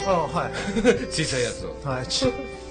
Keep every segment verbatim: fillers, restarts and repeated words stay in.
あはい小さいやつを。 はいち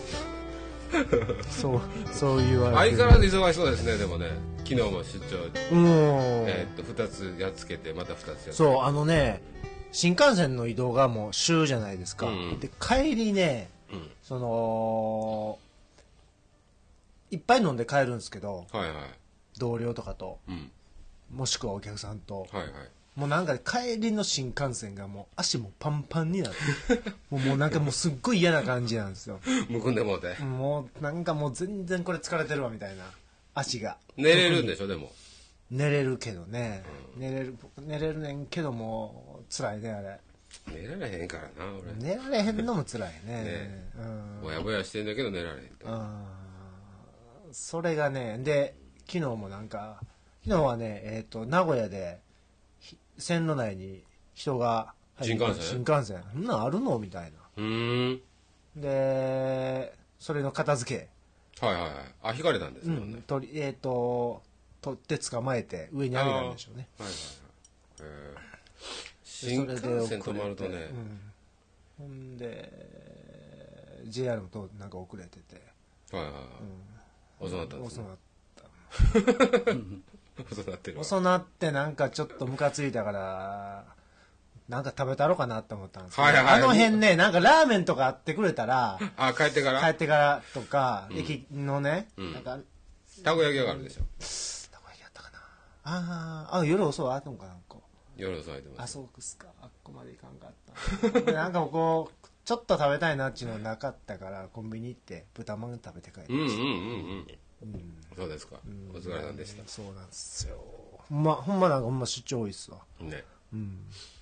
そうそう言われて相変わらず忙しそうですね。でもね、昨日も出張、 うん、 えー、っとふたつやっつけてまたふたつやっつけて。 そうあのね新幹線の移動がもう週じゃないですか、 うんうん、 で帰りね、うん、そのいっぱい飲んで帰るんですけど、はいはい、同僚とかと、うん、もしくはお客さんと、はいはい、もうなんか帰りの新幹線がもう足もパンパンになってもうもうなんかもうすっごい嫌な感じなんですよ。 むくんでもうてもうなんかもう全然これ疲れてるわみたいな。足が寝れるんでしょ。でも寝れるけどね、うん、寝れる寝れるねんけども辛いねあれ。 寝られへんからな俺。 寝られへんのも辛いね。ね、 うん、ぼやぼやしてんだけど寝られへんと。 それがねで昨日もなんか昨日はねえっ、ー、と名古屋で線路内に人が新幹線新幹線そんなんあるのみたいな。うーんでそれの片付けはいはいはいあ引かれたんですね、うん、 とえっ、ー、と取って捕まえて上に上げたんでしょうね。はいはいはい、 えー、新幹線止まるとね、 うん、ほんで ジェイアール もとなんか遅れててはいはいはい、うん、遅なったんですね。 遅なった遅なってるわ。 遅なってなんかちょっとムカついたからなんか食べたろうかなと思ったんですけど、はいはい、あの辺ねなんかラーメンとかあってくれたらあ帰ってから帰ってからとか、うん、駅のね、うん、なんかたこ焼きがあるでしょ。 たこ焼きあったかなああ夜遅いあったのかなんか夜遅いてます。 あそうですかあっこまでいかんかったなんかこうちょっと食べたいなっていうのなかったからコンビニ行って豚まん食べて帰ってました。うんうんうんうんうん、そうですか、うん、お疲れさんでした。 そうなんですよ。ほんまほんまなんかほんま出張多いっすわね、うん、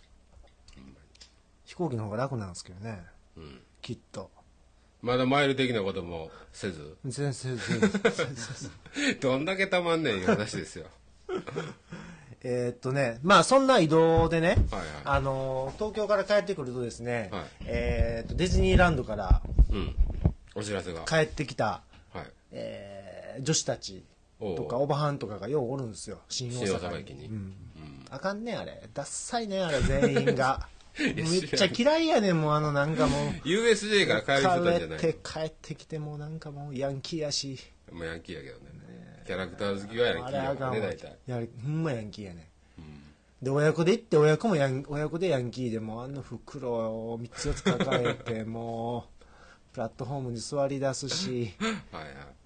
飛行機の方が楽なんですけどね、うん、きっとまだマイル的なこともせず全然せずどんだけたまんねんいう話ですよえっとねまあそんな移動でね、はいはい、あのー、東京から帰ってくるとですね、はい、えー、っとディズニーランドから、うん、 お知らせが帰ってきた、はい、えー、女子たちとかおばはんとかがようおるんですよ新大阪駅に、うんうん、あかんねあれダッサいねあれ全員がめっちゃ嫌いやねんもうあのなんかもうユーエスジェー から帰る人たちじゃない。 帰って帰ってきてもうなんかもうヤンキーやしもうヤンキーやけどね、ねキャラクター好きはヤンキーやからね大体。 いやほんまヤンキーやね、うん、で親子で行って親子もヤン親子でヤンキーでもうあの袋をみっつよっつ抱えてもうプラットフォームに座り出すしはい、はい、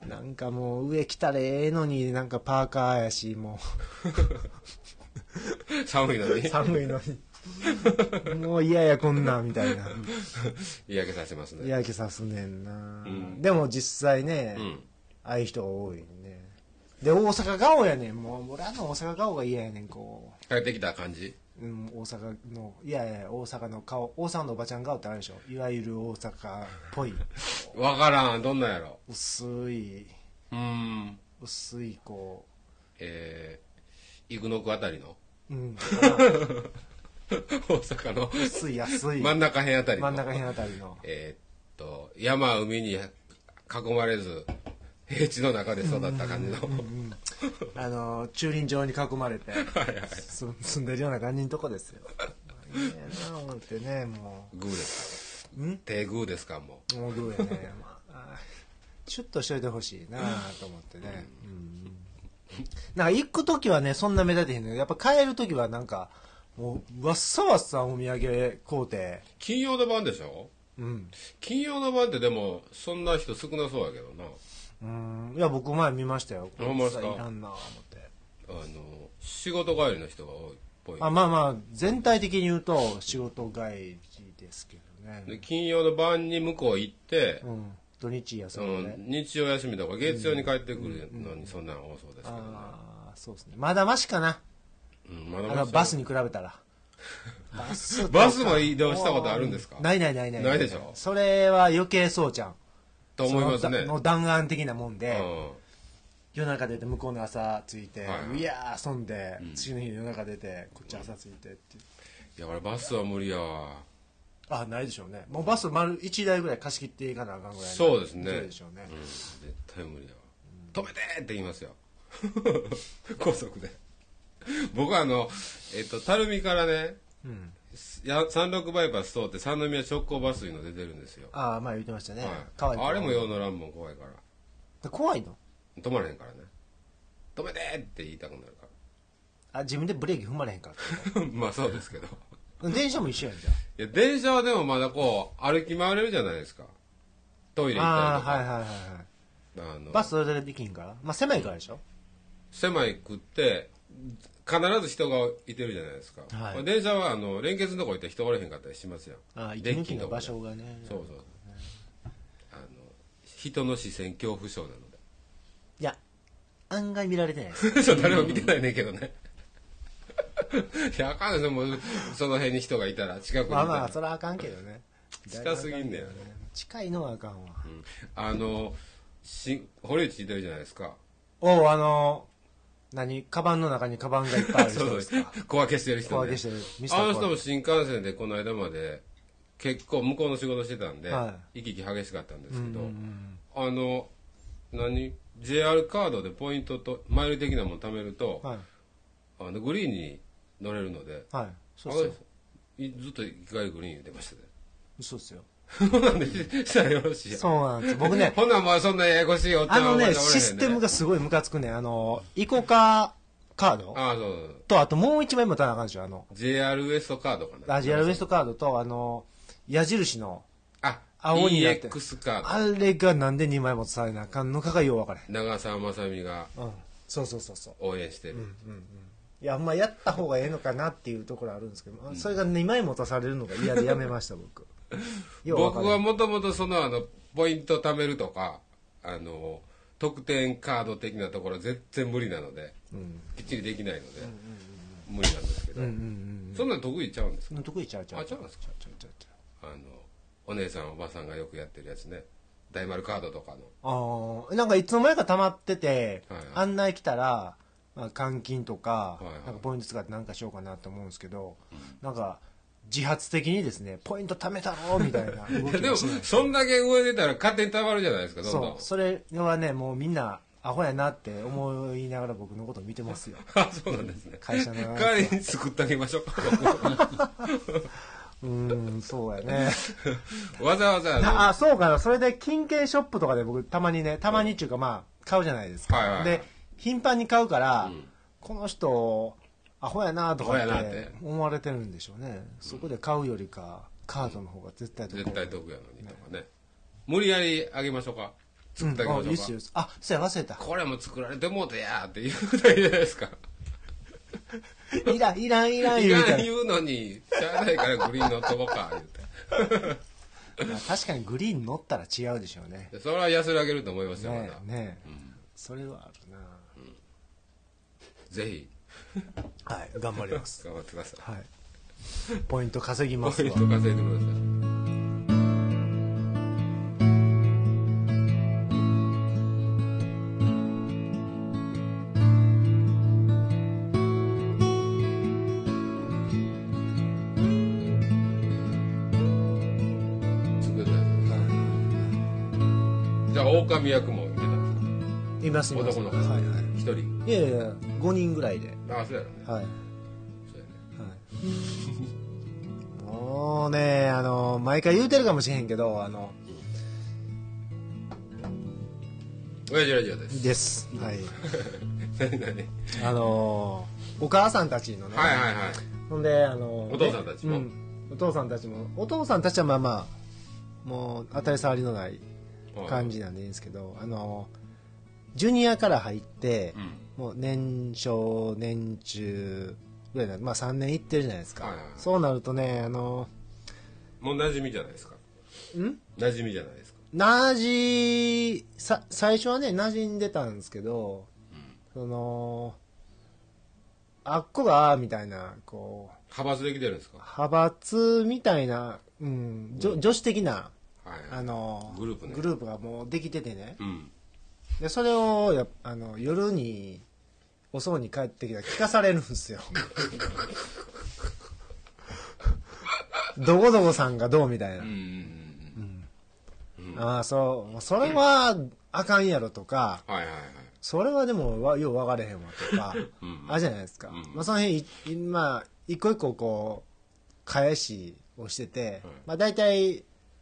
なんかもう上来たらええのになんかパーカーやしもう寒いのに寒いのにもう嫌やこんなんみたいな嫌気させますね。 嫌気さすねんな、うん、でも実際ね、うん、ああいう人が多いね。で大阪顔やねんもう俺あの大阪顔が嫌やねんこう帰ってきた感じ。 うん、大阪のいやいや大阪の顔大阪のおばちゃん顔ってあるでしょいわゆる大阪っぽい分からんどんなんやろ薄いうん薄いこうえー、生野区あたりのうん大阪の薄い安い真ん中辺あたりの真ん中辺あたりのえー、っと山海に囲まれず平地の中で育った感じの、うんうんうん、 あの駐輪場に囲まれてはい、はい、住んでるような感じのとこですよいいな思ってねもうグーですかん手グーですかもうもうグーやね、まあ、シュッとしといてほしいなと思ってね、うんうん、なんか行く時はねそんな目立てへんのやっぱ帰る時はなんかもうわっさわっさお土産買うて金曜の晩でしょ、うん、金曜の晩ってでもそんな人少なそうやけどな。 うんいや僕前見ましたよ。 ほんまですか。 いらんな思ってあの仕事帰りの人が多いっぽい。 あまあまあ全体的に言うと仕事帰りですけどね。 で金曜の晩に向こう行って、 うん、土日休みで、ね、 うん、日曜休みとか月曜に帰ってくるのにそんなん多そうですけどね、うんうん、 ああそうですねまだマシかな、うん、まだマシあのバスに比べたらバスバスも移動したことあるんですか。 ないないないないないでしょ。 それは余計そうじゃんと思いますね。 の弾丸的なもんで、うん、夜中出て向こうの朝着いて、はいはい、いや遊んで、うん、次の日夜中出てこっち朝着いてって、 いや俺バスは無理やわ。 あないでしょうね。もうバス丸いちだいぐらい貸し切っていかなあかんぐらいそうですね。 でしょうね、 うん、絶対無理やわ、うん、止めてって言いますよ高速で僕はあのえっと垂水からね、うん、 や三六バイパス通って三宮直行バスいうの出てるんですよ。 ああ、前言ってましたね、 はい、あれもよう乗らんもん怖いから。怖いの？ 止まれへんからね。止めてって言いたくなるから。 あ、自分でブレーキ踏まれへんからまあそうですけど電車も一緒やんじゃん。いや電車はでもまだこう歩き回れるじゃないですか。トイレ行ったりとか。 あ、はいはいはいはい。あのバスそれでできんから、まあ狭いからでしょ。 狭いくって必ず人がいてるじゃないですか、はい、電車はあの連結のとこ行って人おれへんかったりしますよ。 ああ、息抜きの場所がね。 そうそう、あの人の視線恐怖症なので。 いや案外見られてないです誰も見てないねんけどねいやあかんですよ、もうその辺に人がいたら近くにいたら。 まあまあそれはあかんけどね。 近すぎんだよね。 近いのはあかんわ、うん、 あのし堀内いてるじゃないですか。 おう、あの何カバンの中にカバンがいっぱいある人ですか。 小分けしてる人、ね、 小分けしてるあの人も新幹線でこの間まで結構向こうの仕事してたんで、はい、行き来激しかったんですけど、うんうんうん、あの何 ジェイアール カードでポイントとマイル的なもの貯めると、はい、あのグリーンに乗れるので、はい、そうそう、ずっと一回グリーン言ってましたね。 嘘っすよなんでしたらよろしい。 そうなんです僕ねほなまあそんなややこしいよってあのねシステムがすごいムカつくね。あのイコカカードあそうそうとあともう一枚もたなあかんでしょ。あのジェイアール ウエストカードかな。 あ ジェイアール ウエストカードとあの矢印のあ青になってイーエックス カードあれがなんでにまいもされなあかんのかがよう分からへん。 長澤まさみが、 うん、そうそうそうそう応援してる、 うんうんうん、いやまあやった方がええのかなっていうところあるんですけど、うん、それがにまい持たされるのが嫌でやめました僕僕はもともとそのあのポイント貯めるとかあの特典カード的なところ全然無理なので、うん、きっちりできないので、うんうんうん、無理なんですけど、うんうんうん、そんなん得意ちゃうんですか。 得意ちゃうちゃうあちゃうんですか。ちゃうちゃうちゃうあのお姉さんおばさんがよくやってるやつね、大丸カードとかの。ああなんかいつの間にか溜まってて、はいはい、案内来たら、まあ、換金とか、はいはい、なんかポイント使って何かしようかなと思うんですけど、うん、なんか自発的にですねポイント貯めたろみたいな動きでもそんだけ上出たら勝手に貯まるじゃないですか。どんどんそうそれはねもうみんなアホやなって思いながら僕のこと見てますよあそうなんですね。 会社の代わりに作ってあげましょうかうんそうやねわざわざあそうかな。それで金券ショップとかで僕たまにねたまにっていうかまあ買うじゃないですか、はいはいはい、で頻繁に買うから、うん、この人アホやなとかって思われてるんでしょうね。そこで買うよりかカードの方が絶対得、 絶対得やのにとかね。無理やりあげましょうか。作ってあげましょうか。うん、あ、いいっすよ。 あ、そうや忘れた。 これも作られてもうてやーって言うたらいいじゃないですか。 いらんいらんいらん言ういらん言うのにしゃあないからグリーン乗っとこうか言うて。 確かにグリーン乗ったら違うでしょうね。 それは安らげると思いますよ。 ねまだね、うん、それはあるな、うん、 ぜひはい頑張ります頑張ってください、 はい、ポイント稼ぎますわ。 ポイント稼いでください。狼役もいてたんですか。 いますいます。 男の子、はいはい、一人。 いやいやごにんぐらいで。 ああそうやね。 はい。 そうやね。 はい。もうねあの毎回言うてるかもしれへんけどあの。 親父ラジオです。 です。はい。 何何。 あのお母さんたちのね。 はいはいはい。 ほんであのお父さんたちも、 うん。お父さんたちもお父さんたちはまあまあもう当たり障りのない感じなんでいいんですけど、あのジュニアから入って、うん、もう年少年中ぐらいな、まあさんねんいってるじゃないですか、はいはいはい、そうなるとねあのもう馴染みじゃないですか。 ん馴染みじゃないですか。 馴染さ最初はね馴染んでたんですけど、うん、そのあっこがみたいなこう派閥できてるんですか。 派閥みたいな、うん、女、うん、女子的なはいはい、 あのグループね、 グループがもうできててね、 うん、 でそれをやあの夜に遅うに帰ってきたら聞かされるんですよどこどこさんがどうみたいな、うんうんうん、ああそうそれはあかんやろとか、 はいはいはい、 それはでもよう分かれへんわとかうん、あるじゃないですか、うん、まあその辺まあ一個一個こ返しをしてて、はい、まあ大体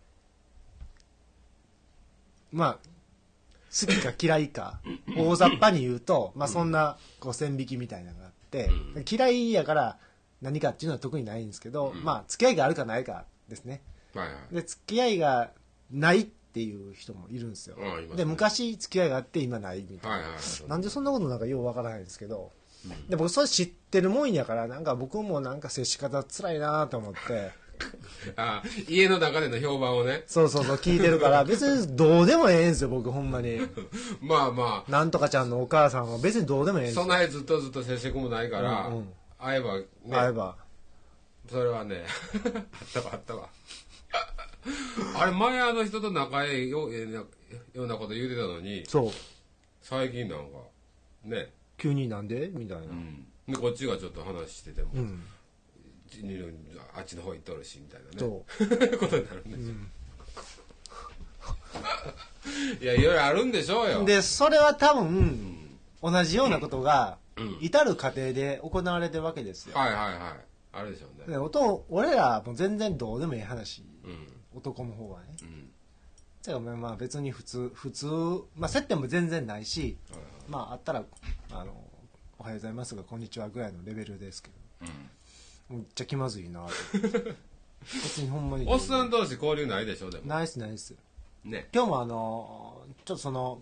まあ好きか嫌いか大雑把に言うと、まあそんなこう線引きみたいなのがあって、うん、嫌いやから何かっていうのは特にないんですけど、うん、まあ付き合いがあるかないかですね、はいはい、で付き合いがないっていう人もいるんですよ、ね、で昔付き合いがあって今ないみたいな、はいはいはい、なんでそんなことなんかようわからないんですけど、うん、で僕それ知ってるもんやからなんか僕もなんか接し方つらいなと思ってあ家の中での評判をねそうそうそう聞いてるから別にどうでもええんですよ僕ほんまにまあまあなんとかちゃんのお母さんは別にどうでもええんですよそんなずっとずっと接触もないから、うんうん、会えばね会えばそれはねあったわあったわあれ前あの人と仲ええようなこと言うてたのにそう最近なんかね急になんでみたいな、うん、 でこっちがちょっと話してても、うん、あっちの方行っとるしみたいなねそうことになるんですよ、うん、いやいろいろあるんでしょうよでそれは多分、うん、同じようなことが、うん、至る過程で行われてるわけですよ、 はいはいはいあるでしょうねで音俺らも全然どうでもいい話、うん、男の方はね、うん、だからまあ別に普通普通、まあ、接点も全然ないし、はいはい、まああったらあのおはようございますがこんにちはぐらいのレベルですけど、うん、めっちゃ気まずいな別にほんまにおっさん同士交流ないでしょでもないっすないっす、ね、今日もあのちょっとその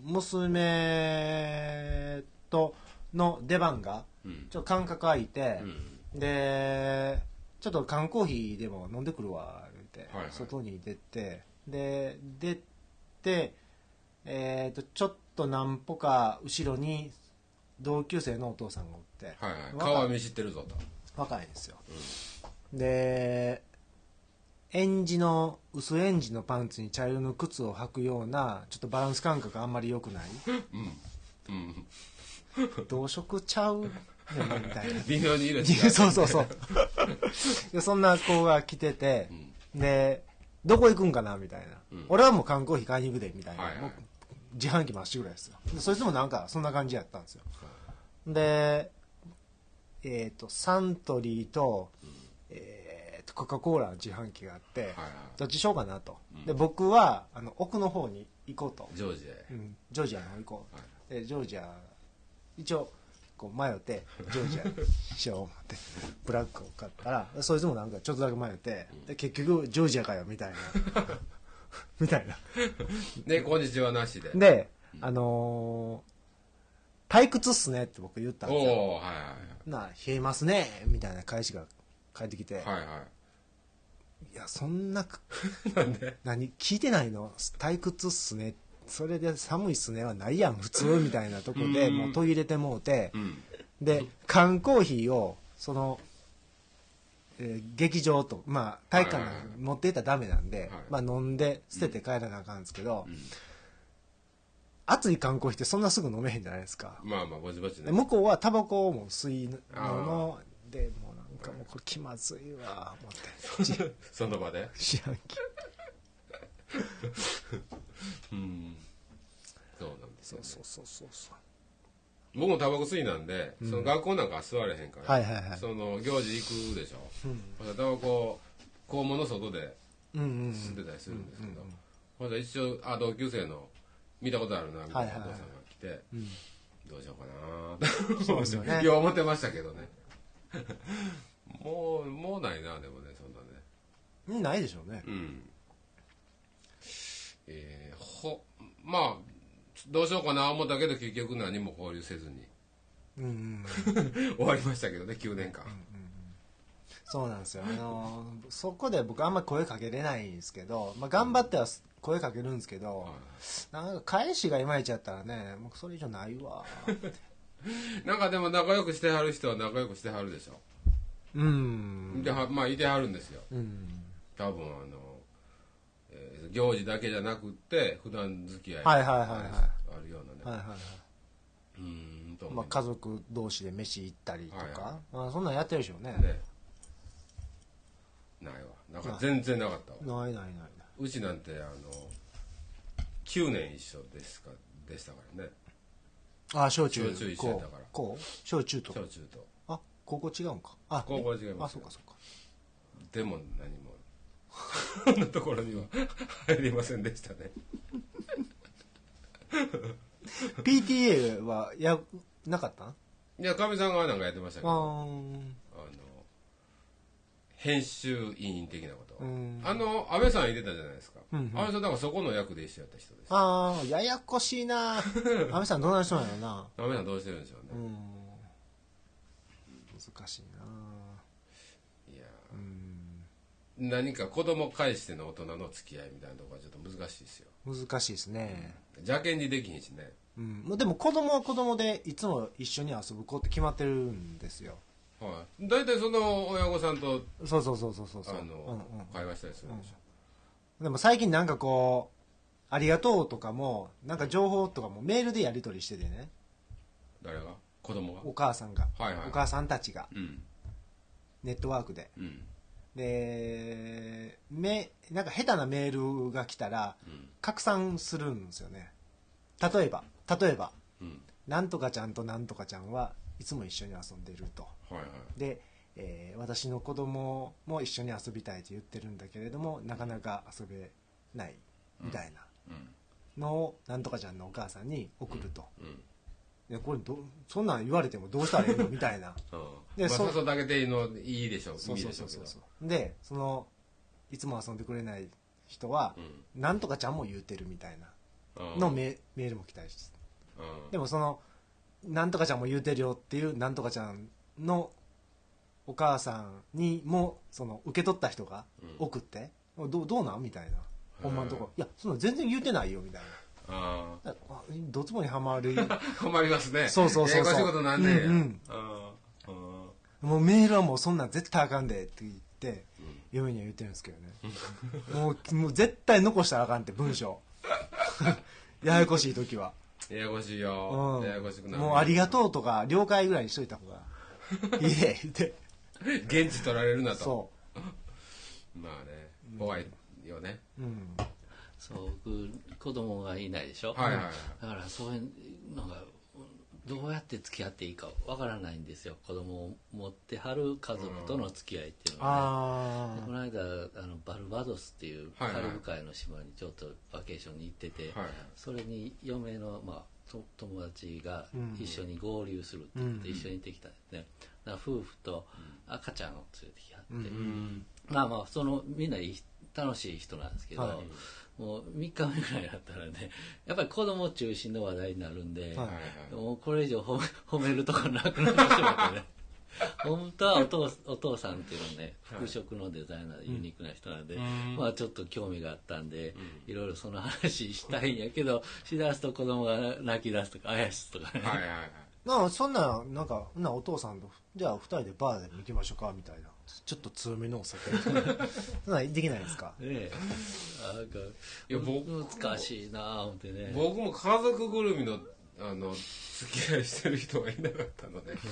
娘との出番がちょっと間隔空いて、うん、でちょっと缶コーヒーでも飲んでくるわ言って、はいはい、外に出てで出てえーとちょっと何歩か後ろに同級生のお父さんがおって、 はいはい、顔は見知ってるぞと若いんですよ、うん、でエンジの薄エンジのパンツに茶色の靴を履くようなちょっとバランス感覚あんまり良くない、うんうん、同色ちゃうみたいな微妙に色違うそうそうそうでそんな子が来てて、うん、でどこ行くんかなみたいな、うん、俺はもう缶コーヒー買いに行くでみたいな、はいはい、もう自販機まっしぐらいですよでそいつもなんかそんな感じやったんですよ、はい、でえっ、ー、とサントリーと、うんえー、とコカ・コーラの自販機があって、はいはい、どっちしようかなと、うん、で僕はあの奥の方に行こうとジョージア、 うん、ジョージアの方行こう、はい、でジョージア一応こう迷ってジョージアにしよう思ってブラックを買ったらそいつもなんかちょっとだけ迷ってで結局ジョージアかよみたいなみたいなでこんにちはなしでであのー、退屈っすねって僕言ったんですよ、はいはいはい、な冷えますねみたいな返しが返ってきて、はいはい、いやそんななんで何聞いてないの退屈っすねそれで寒いっすねはないやん普通みたいなとこでもう途切れてもうて、うん、で缶コーヒーをその、えー、劇場とまあ体育館に持っていったらダメなんで、はいはいまあ、飲んで捨てて帰らなあかんですけど、うん、熱い缶コーヒーってそんなすぐ飲めへんじゃないですかまあまあぼちぼちね向こうはタバコも吸いのでもうなんかもうこれ気まずいわ思ってその場で四半期うんそうなんですよ、ね、 そうそうそうそう僕もタバコ吸いなんで、うん、その学校なんか座れへんから、 はいはいはい、 その行事行くでしょ、うん、タバコ校門の外で吸ってたりするんですけど、ほんで一応あ同級生の見たことあるなみたいなお父さんが来て、はいはいはい、どうしようかなそうですよねいや思ってましたけどねもうもうないなでもねそんなねないでしょうねうんえー、ほまあどうしようかな思ったけど結局何も交流せずに、うんうん、終わりましたけどねきゅうねんかん、うんうんうん、 そうなんですよ、あのー、そこで僕あんまり声かけれないんですけど、まあ、頑張っては声かけるんですけど、うん、なんか返しがいまいちやったらねもうそれ以上ないわなんかでも仲良くしてはる人は仲良くしてはるでしょうんではまあいてはるんですよ、うん、多分あの行事だけじゃなくって普段付き合いがあるようなね、はいはいはいはい、 うんと、まあ、家族同士で飯行ったりとか、はいはいまあ、そんなんやってるでしょうねねないわなんか全然なかったわないないないないうちなんてあのきゅうねん一緒ですかでしたからねあ小中小中一緒やったからこう小中と小中とあ高校違うんかあ高校違いますあそうかそうかっても何もそんなところには入りませんでしたね。 ピーティーエー はやなかった？ いや、かみさんがなんかやってましたけど、あの編集委員的なこと、あの安倍さん入れたじゃないですか、うんうん、安倍さんだからそこの役で一緒やった人です。 ああ、ややこしいな。安倍さんどうなる人なのな。 安倍さんどうしてるんでしょうね。うん、 難しいな。 いや、うん、何か子供介しての大人の付き合いみたいなところはちょっと難しいですよ。 難しいですね。 邪険にできひんしね。 うん、でも子供は子供でいつも一緒に遊ぶ子って決まってるんですよ。 はい、大体その親御さんとそうそうそうそうそうそう、 あの、うんうん、会話したりするんでしょ、 うん、でも最近なんかこうありがとうとかもなんか情報とかもメールでやり取りしててね。 誰が？子供が？ お母さんが、 はいはいはい、 お母さんたちが、うん、ネットワークで、 うん、 でめなんか下手なメールが来たら、うん、拡散するんですよね。例えば例えば、うん、なんとかちゃんとなんとかちゃんはいつも一緒に遊んでると、はいはい、で、えー、私の子供も一緒に遊びたいと言ってるんだけれどもなかなか遊べないみたいなのをなんとかちゃんのお母さんに送ると、うんうん、いやこれどそんなん言われてもどうしたらいいのみたいなで、まあ、そだけでいいのいいでしょう。 そうそうそうそうそうでそのいつも遊んでくれない人は、うん、なんとかちゃんも言うてるみたいなのメメールも来たりして、でもそのなんとかちゃんも言うてるよっていうなんとかちゃんのお母さんにもその受け取った人が送って、うん、ど, どうなんみたいなほんまのところいやその全然言うてないよみたいなああどつぼにはまるはまりますね。 そうそうそうそう英語仕事なんねんや、うんうん、 ああもうメールはもうそんなん絶対あかんでって言って、うん、嫁には言ってるんですけどねもう、もう絶対残したらあかんって文章ややこしい時はややこしいよ、うん、ややこしくなる。 もうありがとうとか了解ぐらいにしといた方がいいで言って現地取られるなと。 そうまあね怖いよね、うん、 そう僕子供がいないでしょ、 はいはいはい、 だからそういうのがどうやって付き合っていいかわからないんですよ。子供を持ってはる家族との付き合いっていうのはね、うん、この間あのバルバドスっていうカリブ海の島にちょっとバケーションに行ってて、はいはい、それに嫁の、まあ、と友達が一緒に合流するって言って一緒に行ってきたんですね。だから夫婦と赤ちゃんを連れてきはって、うん、まあまあそのみんないい楽しい人なんですけど、はい、もうみっかめぐらいだったらねやっぱり子供中心の話題になるんで、はい、もうこれ以上褒め、褒めるとこなくなってしまってね本当はお父、お父さんっていうのね服飾のデザイナーでユニークな人なんで、うん、まあちょっと興味があったんで、うん、いろいろその話したいんやけどしだすと子供が泣き出すとかあやしとかね、はいはいはい、 なそんななんかなお父さんとじゃあふたりでバーでも行きましょうかみたいなちょっと強めのお酒そんなできないですかねえなんかいや僕難しいな思ってね。 僕も家族ぐるみのあの付き合いしてる人がいなかったので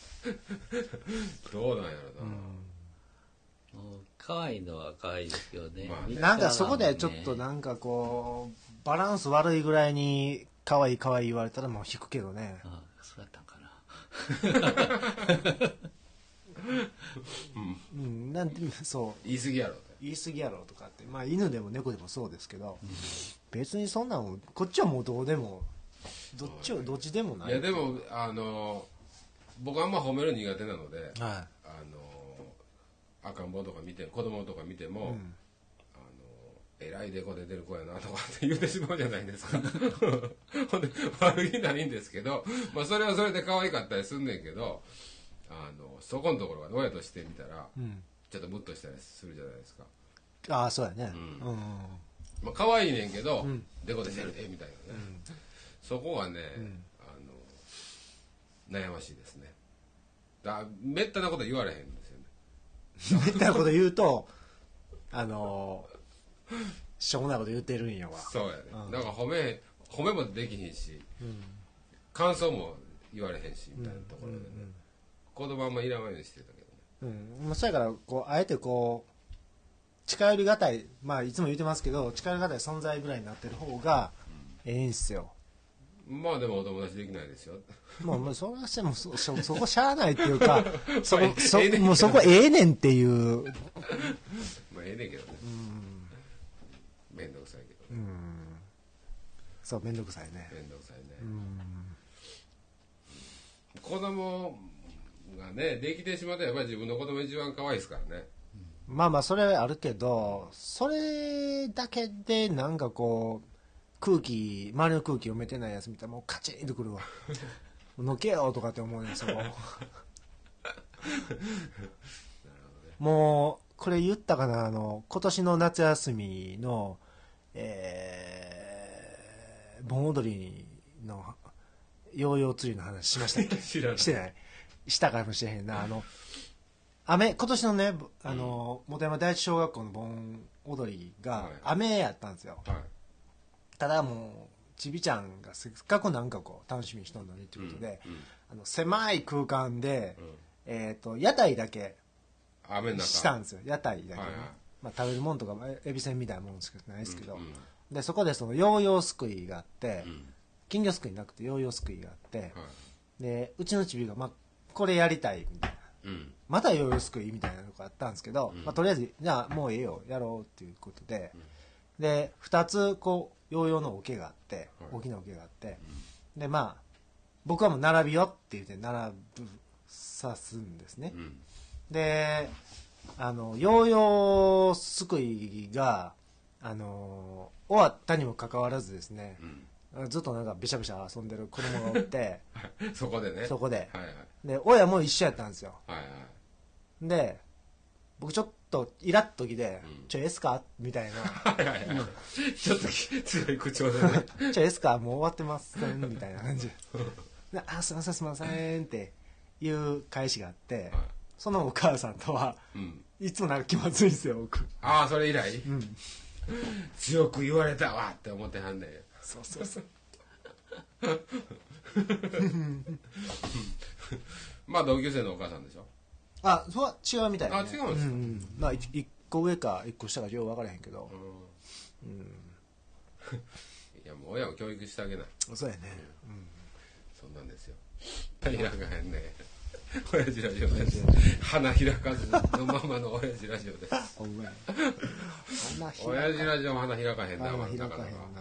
どうなんやろな、 うん、もう可愛いのは可愛いですけどね、まあね、 なんかそこでちょっとなんかこうバランス悪いぐらいに可愛い可愛い言われたらもう引くけどね。 ああそうやったんかなうん、うん、なんてそう言い過ぎやろ言い過ぎやろとかってまあ犬でも猫でもそうですけど、うん、別にそんなのこっちはもうどうでもどっちをどっちでもない。 いやでもあの僕はあんま褒める苦手なので、はい、あの赤ん坊とか見て子供とか見ても、うん、あのえらいデコ出てる子やなとかって言うてしまうじゃないですかほんで悪気ないんですけど、まあ、それはそれで可愛かったりすんねんけどあのそこのところが親としてみたら、うん、ちょっとムッとしたりするじゃないですか。 ああそうやね、うんうん、 まあ可愛いねんけど、うん、デコ出てるでみたいなね、うん、そこがね、うん、あの悩ましいですね。だめったなこと言われへんんですよねめったなこと言うとあのしょうもないこと言ってるんやわ。 そうやね、うん、だから褒め褒めもできひんし、うん、感想も言われへんしみたいなところでね、うんうんうん、子供あんまいらんようにしてたけどね、 うん、そうやからこうあえてこう近寄りがたい、まあいつも言ってますけど近寄りがたい存在ぐらいになってる方がええんすよ。 まあでもお友達できないですよ。 もう、もうそれはしてもそ、そ、そこしゃあないっていうか、そこ、そ、もうそこええねんっていう。 まあええねんけどね。うん。めんどくさいけど、ね。うん。 そう、めんどくさいね。 めんどくさいね。うん。子供がね、できてしまったらやっぱり自分の子供一番可愛いですからね。 まあまあそれあるけど、それだけでなんかこう空気、周りの空気読めてないやつ見たらもうカチンとくるわ。のけよとかって思うねん、そこ。もうこれ言ったかな、あの今年の夏休みの、えー、盆踊りのヨーヨー釣りの話しましたっけ？ 知らない。 してない。したかもしれへんな。あの雨、今年のね、あの、うん、本山第一小学校の盆踊りが雨やったんですよ。はい、ただもう、ちびちゃんがせっかくなんかこう、楽しみにしとんのにっていうことで、うんうん、あの狭い空間で、うん、えっと、屋台だけしたんですよ。屋台だけ、ね。はいはい、まあ食べるもんとか、エビせんみたいなもんしかないですけど、うんうん、で、そこでそのヨーヨーすくいがあって、うん、金魚すくいなくてヨーヨーすくいがあって、はい、で、うちのちびが、まあ、これやりたいみたいな。うん、またヨーヨーすくいみたいなのがあったんですけど、うんまあ、とりあえずじゃあもうええよやろうっていうことで、うん、でふたつこうヨーヨーの桶があって、はい、大きな桶があって、うん、でまあ僕はもう並びよって言って並ぶさすんですね、うん、であのヨーヨーすくいがあの終わったにもかかわらずですね、うん、ずっとなんかべしゃべしゃ遊んでる子供がおってそこでねそこで、 はいはい、 で親も一緒やったんですよ、 はいはい、 で僕ちょっとイラッときで、うん、ちょエスカみたいなはいはい、はい、ちょっと強い口調でねちょエスカもう終わってますみたいな感じであすいませんすいませんっていう返しがあって、はい、そのお母さんとは、うん、いつもなんか気まずいんですよ僕。 ああそれ以来、うん、強く言われたわって思ってはんねん。 そうそうそうまあ同級生のお母さんでしょ。 あ、それは違うみたいな、 ね、あ違うんですか、うんうん、 まあいっこ上かいっこ下かよう分からへんけど、うんうん、 いやもう親を教育してあげない。 そうやね、 うんうん、そんなんですよ。開かへんね親父ラジオです。花開かずのままの親父ラジオです。お前親父ラジオも花開かへんな。花開かへんな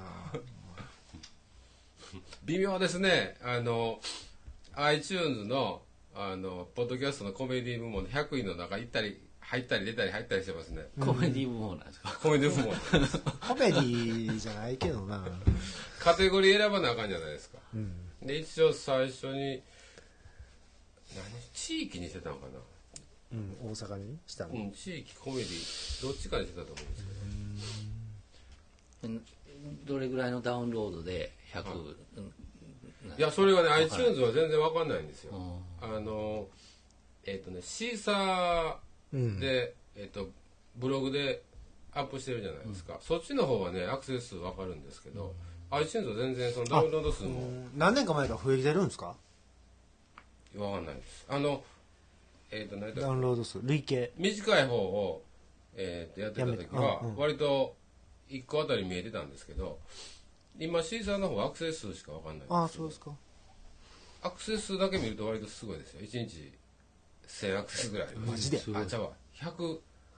微妙ですね。あの iTunes のあのポッドキャストのコメディ部門ひゃくいの中行ったり入ったり出たり入ったりしてますね。 コメディ部門なんですか。 コメディ部門コメディじゃないけどな。 カテゴリー選ばなあかんじゃないですか、うん、で一応最初に何地域にしてたのかな、 うん、大阪にしたの、 うん、地域コメディどっちかにしてたと思うんですけど、どれぐらいのダウンロードでひゃく、 いやそれがね iTunes は全然わかんないんですよ。あのえっ、ー、とねシーサーで、うん、えっ、ー、とブログでアップしてるじゃないですか、うん、そっちの方はねアクセス数わかるんですけど、うん、iTunes は全然そのダウンロード数も何年か前から増えてるんですか。 わかんないです。あのえっ、ー、と何だダウンロード数累計短い方を、えー、とやってた時は割といっこあたり見えてたんですけど、今シーサーの方はアクセス数しかわかんないんですけど。 ああそうですか。 アクセス数だけ見ると割とすごいですよ。いちにちせんアクセスぐらい。 マジで。 あちゃうわひゃく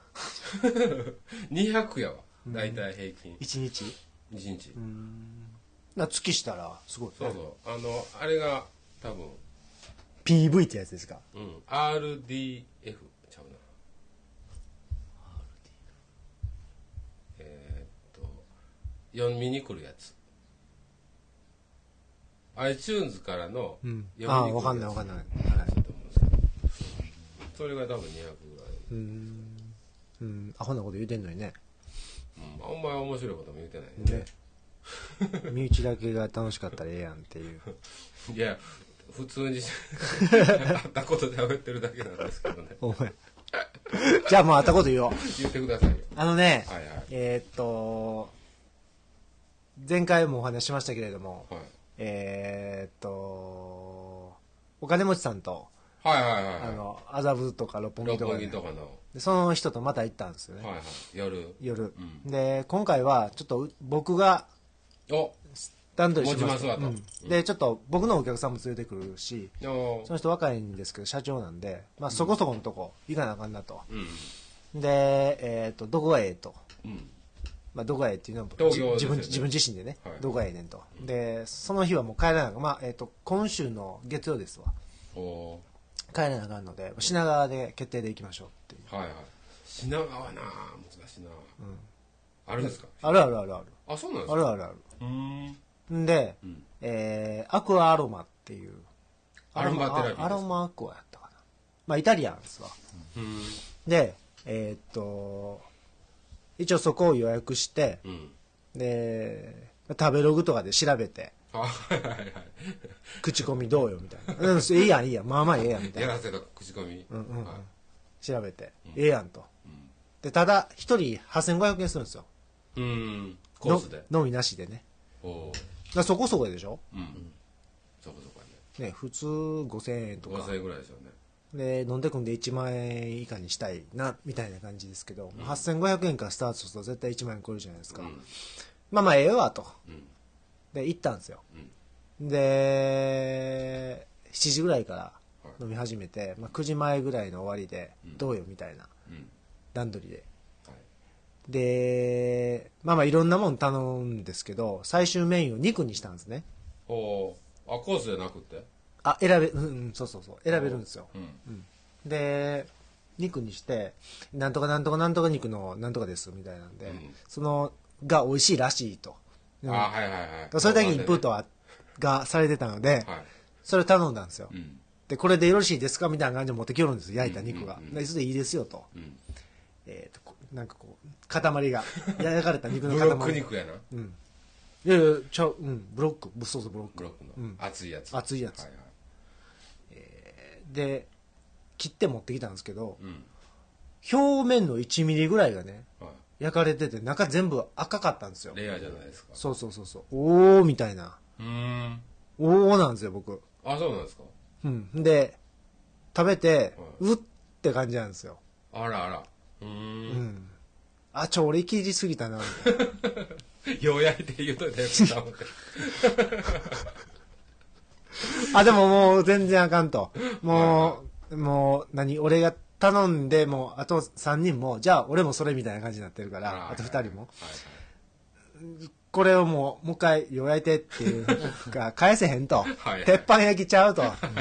にひゃくやわ大体平均。 いちにちいちにちうんな月したらすごい、ね、 そうそうあのあれが多分ピーブイ ってやつですか。 うん アールディーエフ ちゃうな。えー、っと読みに来るやつ。iTunes からの読みに来るやつ、うん、ああ分かんない分かんない、はい、 それが多分にひゃくぐらい。 うんうんアホなこと言うてんのにね、 うん、あんまり面白いことも言うてないね。 身内だけが楽しかったらええやんっていういや普通に会ったことで喋ってるだけなんですけどね。 お前じゃあもう会ったこと言おう。 言ってくださいよ。 あのね、 はいはい、 えー、っと前回もお話ししましたけれども、 はい、 えー、っとお金持ちさんとはいはいはい、 あの麻布とか六本木とか、ね、 とかのでその人とまた行ったんですよね、 はいはい、夜夜、うん、で今回はちょっと僕がお段取りし持ちますわと、 うん、でちょっと僕のお客さんも連れてくるし、その人若いんですけど社長なんで、まあ、そこそこのとこ行かなあかんなと、うん、で、えー、とどこがええと、うんまあ、どこがええっていうのは、ね、自分自分自身でね、はい、どこがええねんと、でその日はもう帰らなあかん、まあえー、と今週の月曜ですわ、お帰らなあかんので品川で決定で行きましょうっていう、はいはい、 品川な難しいな、うん、あるんですか？ あるあるあるある、 あ、そうなんですか？ あるあるある、うんで、うんえー、アクアアロマっていうアロマテラピーですか？ アロマアクアやったかな、まあイタリアンですわ、うん、でえー、っと一応そこを予約して、うん、で食べログとかで調べて口コミどうよみたいな、うん、いいやんいいやんまあまあええやんみたいなやらせた口コミ、うんうんうんはい、調べて、うん、ええやんと、うん、でただ一人はっせんごひゃくえんするんですよ、 うんコースで飲みなしでね、おだそこそこでしょ、うん、 そこそこね、 ね普通ごせんえんとかごせんえんぐらいでしょうね、 で飲んでくんでいちまんえん以下にしたいなみたいな感じですけど、うん、はっせんごひゃくえんからスタートすると絶対いちまんえん超えるじゃないですか、うん、まあまあええわと、うん、で行ったんですよ、うん、でしちじぐらいから飲み始めて、はいまあ、くじまえぐらいの終わりで、うん、どうよみたいな、うん、段取りで、はい、でまあまあいろんなもん頼むんですけど最終メインを肉にしたんですね。 おあコースじゃなくてあ選べ、うん、うん、そうそうそう選べるんですよ、うんうん、で肉にしてなんとかなんとかなんとか肉のなんとかですみたいなんで、うん、そのが美味しいらしいと、 あ、はいはいはい、 それだけインプットはがされてたので、はい、それを頼んだんですよ、うん、でこれでよろしいですかみたいな感じで持ってきよるんです焼いた肉が、うんうんうん、それでいいですよと、うん、えー、となんかこう塊が焼かれた肉の塊ブロック肉やな、 うんいやいやちゃう、うん、ブロックそうそうブロックブロックの、うん、熱いやつ熱いやつ、はいはいえー、で切って持ってきたんですけど、うん、表面のいちミリぐらいがね、はい、焼かれてて中全部赤かったんですよ。 レアじゃないですか。 そうそうそうそうおーみたいな、うーんおーなんですよ僕。 あ、そうなんですか。 うんで食べて、はい、うって感じなんですよ。 あらあらうーん、うん、 あちょ俺切りすぎたなよう焼いて言うといたやつだ思ってあでももう全然あかんともう、はいはい、もう何俺が頼んでもうあとさんにんもじゃあ俺もそれみたいな感じになってるから、はいはい、あとふたりも、はいはい、これをもうもう一回よう焼いてっていうか返せへんとはい、はい、鉄板焼きちゃうとはい、はい、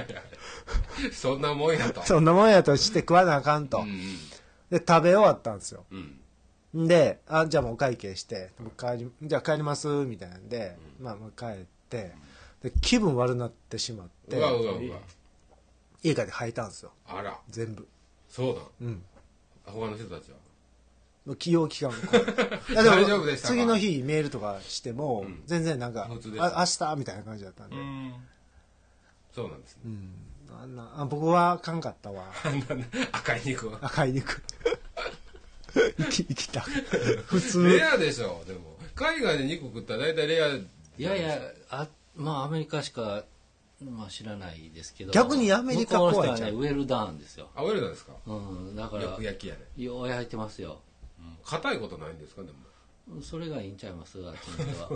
そんなもんやとそんなもんやとして食わなあかんと、うんうん、で食べ終わったんですよ、うんであじゃあもうお会計して帰りじゃあ帰りますみたいなんで、うん、まあもう帰ってで気分悪なってしまってうわうわうわ家帰って吐いたんですよ。 あら全部そうだうん他の人たちは気を利かんいやでも大丈夫でしたか。次の日メールとかしても、うん、全然なんかあ明日みたいな感じだったんでうんそうなんですね、うん、 あんなあ僕はあかんかったわ赤い肉赤い肉生き生きた普通レアでしょ。でも海外で肉食ったら大体レア。いやいやあまあアメリカしか、まあ、知らないですけど逆にアメリカ怖いじゃん。 向こうの人はねウェルダウンですよ。 あウェルダウンですか。 うんだからよく焼きやね。 よう焼いてますよ。 硬、うん、いことないんですか。でもそれがいいんちゃいますあっちの人は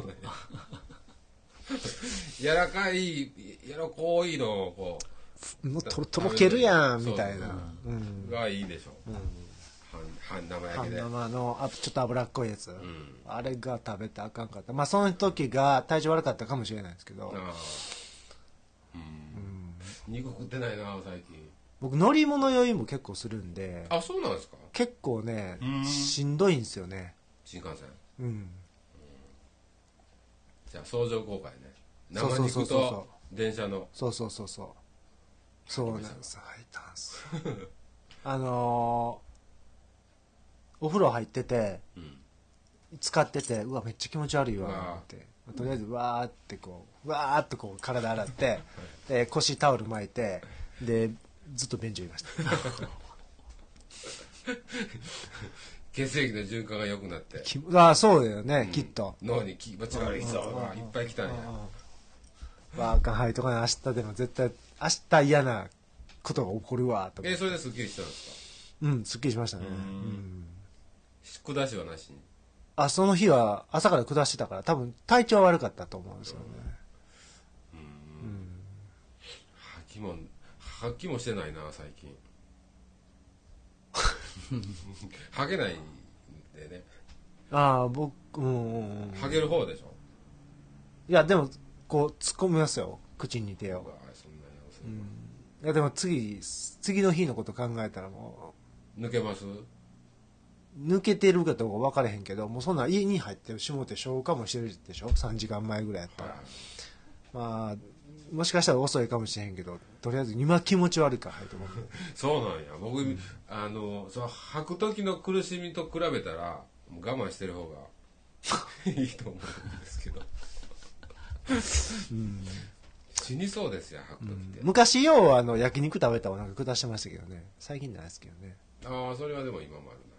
柔らかいやらこいのこうもうとろとろけるやんみたいな、 うん、がいいでしょ、うん半生焼きで半生のあとちょっと脂っこいやつ、うん、あれが食べてあかんかった。まあその時が体調悪かったかもしれないですけど、あ、 うんうん、肉食ってないな最近。 僕乗り物酔いも結構するんで。 あそうなんですか。 結構ねしんどいんですよね新幹線、 うんうん、 じゃあ相乗効果やね。生肉と電車のそうそうそうそうそうなんです入ったんですあのーお風呂入ってて、うん、使っててうわめっちゃ気持ち悪いわってとりあえずわーってこうわーっとこう体洗ってで腰タオル巻いてでずっとベンチにいました血液の循環が良くなってああそうだよね、うん、きっと脳に気持ち悪い人がいっぱい来たんや。 わあかんはいとかね明日でも絶対明日嫌なことが起こるわとか。 えー、それですっきりしたんですか。 うんすっきりしましたね。うん下しはなしに。 あその日は朝から下してたから多分体調悪かったと思うんですよね。 うん、うん、吐きも吐きもしてないな最近吐けないんでね。 ああ僕うんうんうん吐ける方でしょ。 いやでもこう突っ込みますよ口に手を。そんなに、うん、いやでも次次の日のこと考えたらもう抜けます。 抜けてるかどうか分からへんけどもうそんな家に入ってしもうて消化もしてるでしょさんじかんまえぐらいやったら、はい、まあもしかしたら遅いかもしれへんけどとりあえず今気持ち悪いから入ってますそうなんや僕、うん、あのその吐く時の苦しみと比べたら我慢してる方がいいと思うんですけど、うん、死にそうですよ吐く時って、 うん、昔ようあの焼肉食べたらお腹下してましたけどね最近ないですけどね。 ああそれはでも今もある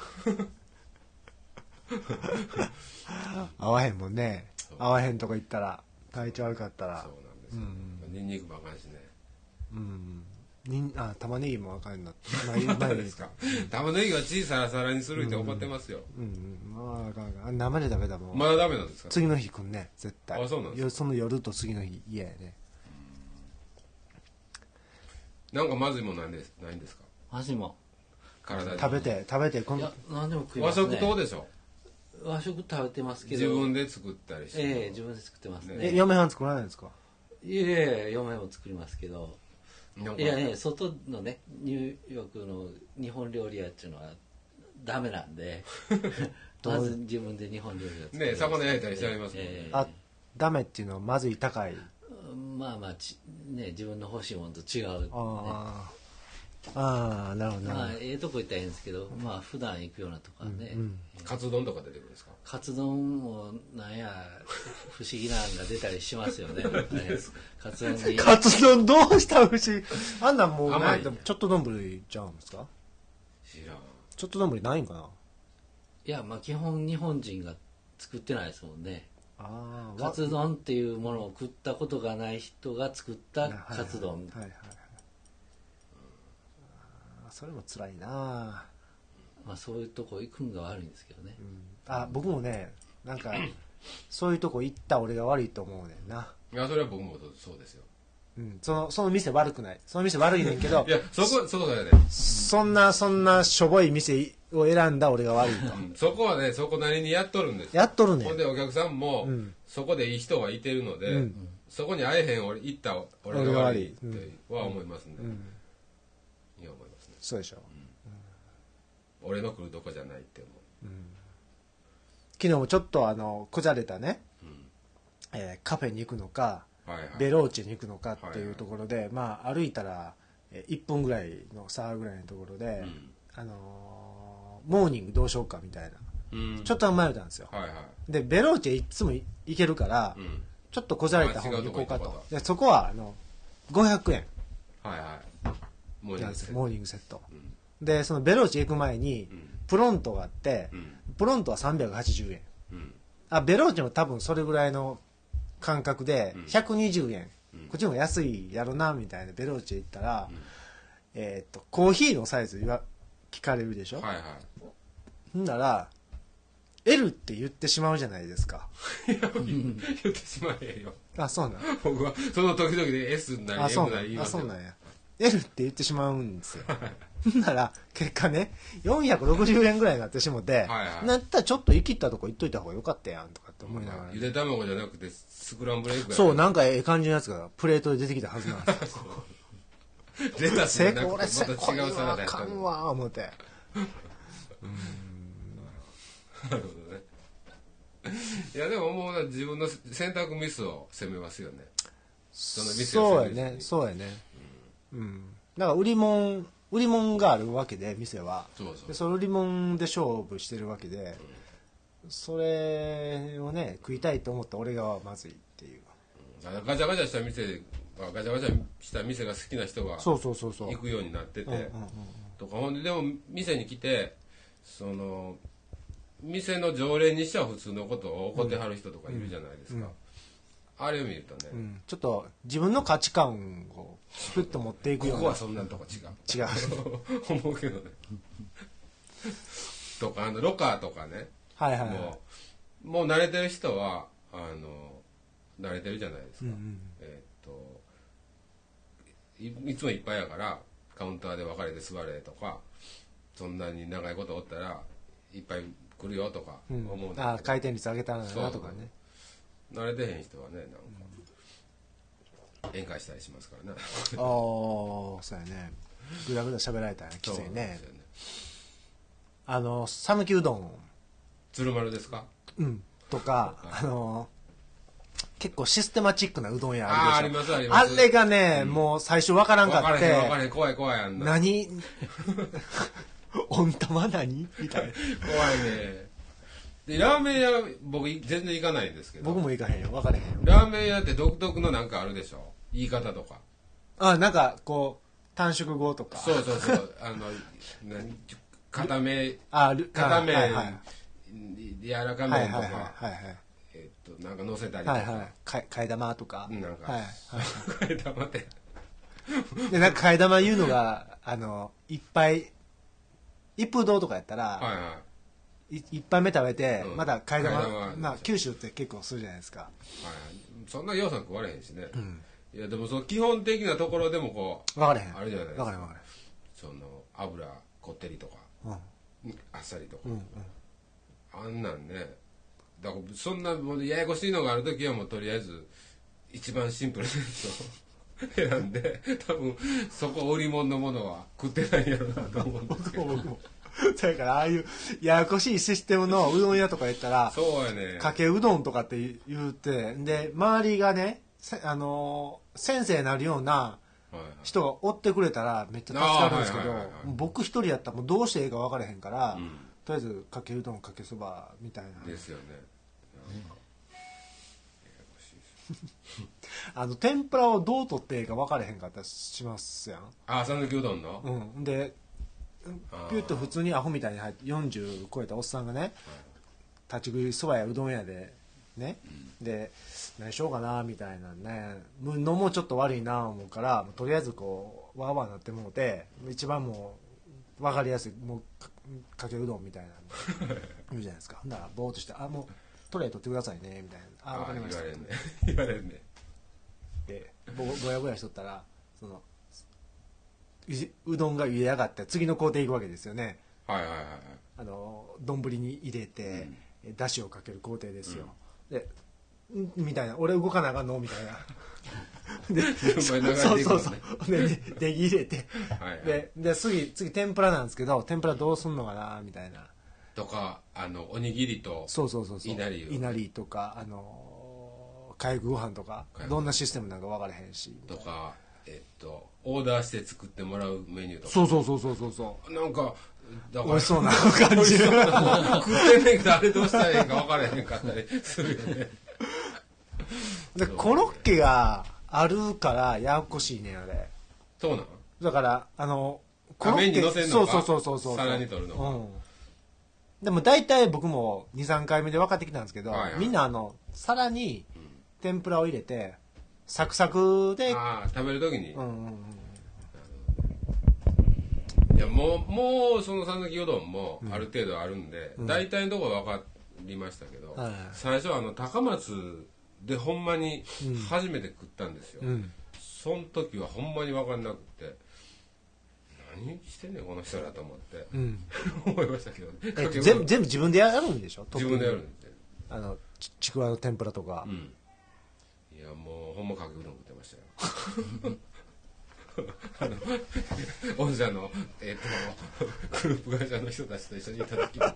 合わへんもんね。合わへんとこ行ったら体調悪かったら。 そうなんですよ、うん、ニンニクもあかんしね。 うんにんあ玉ねぎもあかんなって前ですか。玉ねぎは小さな皿にするって怒ってますよ。 うん、うん、うん、まああかんあかん生で食べたもんまだダメなんですか。 次の日来んね絶対。 あそうなんですか。 その夜と次の日嫌やね。 なんかまずいもんないんですないんですか。 まずいもん体食べて食べてこのいや何でも食いますね。 和食どうでしょう。和食食べてますけど自分で作ったりして。 ええ自分で作ってますね。 え嫁はん作らないんですか。 いえいえ嫁も作りますけどいやね外のねニューヨークの日本料理屋っていうのはダメなんでまず自分で日本料理屋作ね魚焼いたりしてありますもんね、 えー、あダメっていうのはまずい高い。 まあまあち、ね、自分の欲しいものと違う、ね、 あああなるほど、 まあええとこ行ったらいいんですけどまあ普段行くようなとかね、 うんうん、 カツ丼とか出てくるんですか。 カツ丼もなんや不思議なのが出たりしますよねカツ丼にカツ丼どうした不思議あんなんもうないちょっと丼ちゃうんですか。 知らん。 ちょっと丼ないんかな。 いやまあ基本日本人が作ってないですもんね。 あカツ丼っていうものを食ったことがない人が作ったカツ丼。 はいはいはいはい、それも辛いな。 まあそういうとこ行くんが悪いんですけどね、 うん、あ僕もねなんかそういうとこ行った俺が悪いと思うねんな。 いやそれは僕もそうですよ、 うん、そのその店悪くない。その店悪いねんけどいやそこそうだよね。 そんなそんなしょぼい店を選んだ俺が悪いと、 うん、そこはねそこなりにやっとるんですやっとるねん。 ほんでお客さんも、うん、そこでいい人がいてるので、うん、そこに会えへん俺行った俺が悪いっては思いますね、うんうん、いや思いますね。 そうでしょ、 うん、俺の来るとこじゃないって思う、うん、 昨日もちょっとあのこじゃれたね、うんえー、カフェに行くのか、はいはい、ベローチェに行くのかっていうところで、はいはい、まあ歩いたらいっぷんぐらいの差ぐらいのところで、うん、あのー、モーニングどうしようかみたいな、うん、ちょっと迷ったんですよ、はいはい、でベローチェいつも行けるから、うん、ちょっとこじゃれた方に行こうかと。でそこはあのごひゃくえん、はいはい、モーニングセット、モーニングセット、うん、でそのベローチェ行く前に、うん、プロントがあって、うん、プロントはさんびゃくはちじゅうえん、うん、あベローチェも多分それぐらいの感覚でひゃくにじゅうえん、うん、こっちも安いやろなみたいな。ベローチェ行ったら、うんえー、とコーヒーのサイズは聞かれるでしょ、はいはい、んなら エル って言ってしまうじゃないですか。 いや言ってしまえよ。 あそうなん僕はその時々で S なり M なり言いますよ。あそうなんや。 エル って言ってしまうんですよんなら結果ねよんひゃくろくじゅうえんぐらいになってしもて、はいはい、なったらちょっと生きったとこ行っといた方がよかったやんとかって思いながら、ね、 ゆで卵じゃなくてスクランブルエッグや。 そうなんかええ感じのやつがプレートで出てきたはずなんですよレタスじゃなくてまた違うサラダやった。あかんわ思ってうんなるほどね。いやでももう自分の選択ミスを責めますよね。 そのミスを責める。そうやねそうやね、うんうん、だから売り物売り物があるわけで店はそうそうでその売り物で勝負してるわけで、うん、それをね食いたいと思った俺がまずいっていう、 うん、ガチャガチャした店ガチャガチャした店が好きな人が行くようになっててとかほんででも店に来てその店の常連にしては普通のことを怒ってはる人とかいるじゃないですか、うんうん、あれを見るとね、うん、 ちょっと自分の価値観をスプッと持っていくようなここはそんなんとか違う違う思うけどねとかあのロカーとかねはいはいはい、 もうもう慣れてる人はあの慣れてるじゃないですか、うんうん、えー、っと い, いつもいっぱいやからカウンターで別れて座れとか、そんなに長いことおったらいっぱい来るよとか思うんだけど、うん、 あ回転率上げたらなとかね。 慣れてへん人はね、なんか宴会したりしますからね。 ああそうやね、ぐだぐだ喋られたらきつい ね, ねあの讃岐うどん鶴丸ですか、 うんとか、はい、あの結構システマチックなうどん屋あるでしょ。あありますあります。 あれがね、うん、もう最初わからんかって、 分からへん分からへん、怖い怖い、あんな何温玉何みたいな怖いね。でラーメン屋僕全然行かないんですけど。 僕も行かへんよ、分からへんよ。 ラーメン屋って独特のなんかあるでしょ、言い方とか。 あ、なんかこう短縮語とか。 そうそうそうあの何固めあ固め、はいはい、柔らかめとか、はいはいはいはい、えー、っとなんか乗せたりとか、はいはい、か替え玉とか、 なんか、はいはい、替え玉ってでなんか替え玉言うのがあのいっぱい一風堂とかやったら、はいはい、い一杯目食べて、うん、まだ替え玉、まあ、九州って結構するじゃないですか、はい、 そんな予算食われへんしね、うん、いやでもその基本的なところでもこう分かれへんあるじゃないですか、 分かれへん分かれへん、 その油こってりとか、うん、あっさりとか、うんうん、あんなんね、だからそんなもうややこしいのがあるときはもうとりあえず一番シンプルなやつを選んで、多分そこ売り物のものは食ってないやろうなと思うんですけど僕もだからああいうややこしいシステムのうどん屋とか行ったら、 そうやね、 かけうどんとかって言ってで周りがね、あのー、先生になるような人が追ってくれたらめっちゃ助かるんですけど、僕一人やったらもうどうしていいか分からへんから、うん、とりあえずかけうどんかけそばみたいなですよね。なんかあの天ぷらをどう取っていいか分からへんかったりしますやん。 あ、讃岐うどんの、 うん、でピュッと普通にアホみたいに入ってよんじゅう超えたおっさんがね、はい、立ち食いそばやうどん屋でね、うん、で何しようかなみたいなね、のもちょっと悪いな思うから、とりあえずこうわーわーなってもうて、一番もう分かりやすいもう か, かけうどんみたいな言うじゃないですか。ほんならぼーっとして「あもうトレー取ってくださいね」みたいな「あ分かりました」 言われるねで ぼ, ぼやぼやしとったらそのうどんが茹で上がって次の工程いくわけですよね。 はいはいはい、 あの丼に入れて、うん、だしをかける工程ですよ、うん、でみたいな、俺動かなあかんのみたいなでそうそうそうでネギ入れてはい、はい、でで 次, 次天ぷらなんですけど、天ぷらどうすんのかなみたいなとか、あのおにぎりとそうそうそうそういなりいなりとか、あのかゆくご飯とかどんなシステムなんか分からへんしとか、えっとオーダーして作ってもらうメニューとか、 そうそうそうそうそうそうなんかだから美味しそうな感じ食ってんねんけどあれどうしたらいいか分からへんかったりするよねでコロッケがあるからややこしいねあれ。 そうなのだからあのコロッケに乗せんのか、 そうそうそうそう皿に取るのか、うん、 でも大体僕も にさんかいめで分かってきたんですけど、はいはい、みんなあの皿に天ぷらを入れてサクサクで、 ああ食べるときに、 うんうんうん、 いやもうもうその讃岐うどんもある程度あるんで、うん、大体のところ分かりましたけど、うん、最初はあの高松でほんまに初めて食ったんですよ、うん、その時はほんまに分かんなくて何してんねんこの人らと思って、うん、思いましたけどね。 え全部全部自分でやるんでしょ。 自分でやるんで、 あのち, ちくわの天ぷらとか、うん、 いやもうほんまかけうどん食ってましたよあの御社の、えー、とグループ会社の人たちと一緒にいただきます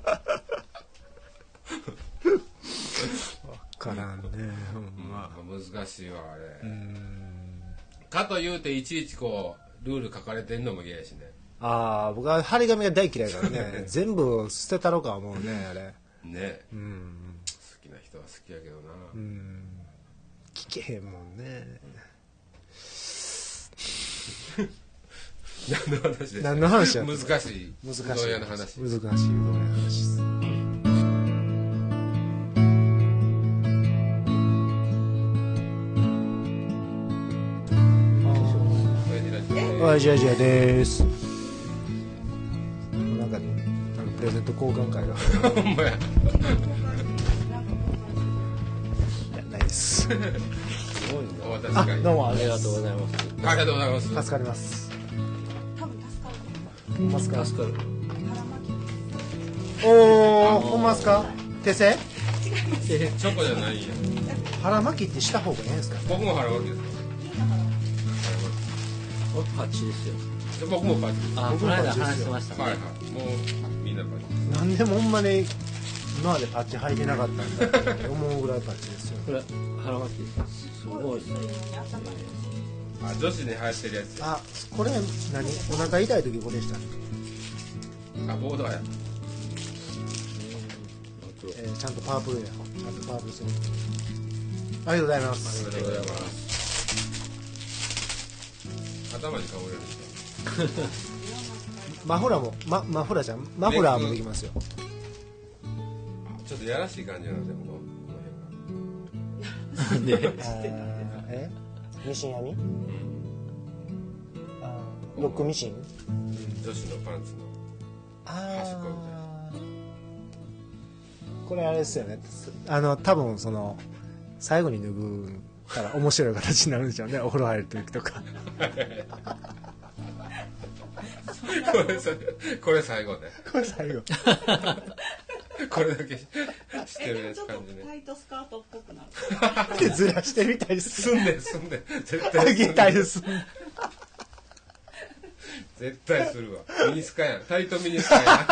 分からんね、 うんまあ、難しいわあれ。うんかというていちいちこうルール書かれてんのも嫌やしね。 ああ僕は張り紙が大嫌いからね全部捨てたろか思うねあれね、うん、好きな人は好きやけどな、うん、 聞けへんもんね何の話でした？ 何の話やった？ 難しい難しいうどん屋の話難しいうどん屋の話です。親父アジアです。なんかあのプレゼント交換会がほんまやいやないですすごいおな。 渡し会どうもありがとうございます。 ありがとうございます助かります多分助かる。 ほんますか助かる。 おおほんますか手製チョコじゃないんや腹巻きってした方がいいんですか僕も腹巻きです僕パッチですよ。 僕もパチですあ、この間話してましたね。 はいはいもうみんなパチなんでもほんまに今までパッチ履いてなかったんだって思うぐらいパッチですよこれ腹巻きです。すごい。 あ女子に流行ってるやつあこれ何お腹痛い時これしたあボードやえー、ちゃんとパープルやちゃんとパープルしてるありがとうございますありがとうございます頭にかぶれるんですかマフラーも、ま、マフラーじゃんマフラーもできますよちょっとやらしい感じなんでこのこので、 えミシン編み、 辺が、 あロックミシンうん、女子のパンツの端っこみたいなこれあれですよねあの多分その最後に脱ぐから面白い形になるんでしょうねお風呂入る時とかこれさこれ最後ねこれ最後これだけしてるやつちょっと感じねタイトスカートっぽくなる。 でずらしてみたりすすんでんすんでん絶る対あげたりする絶対するわミニスカやんタイトミニスカや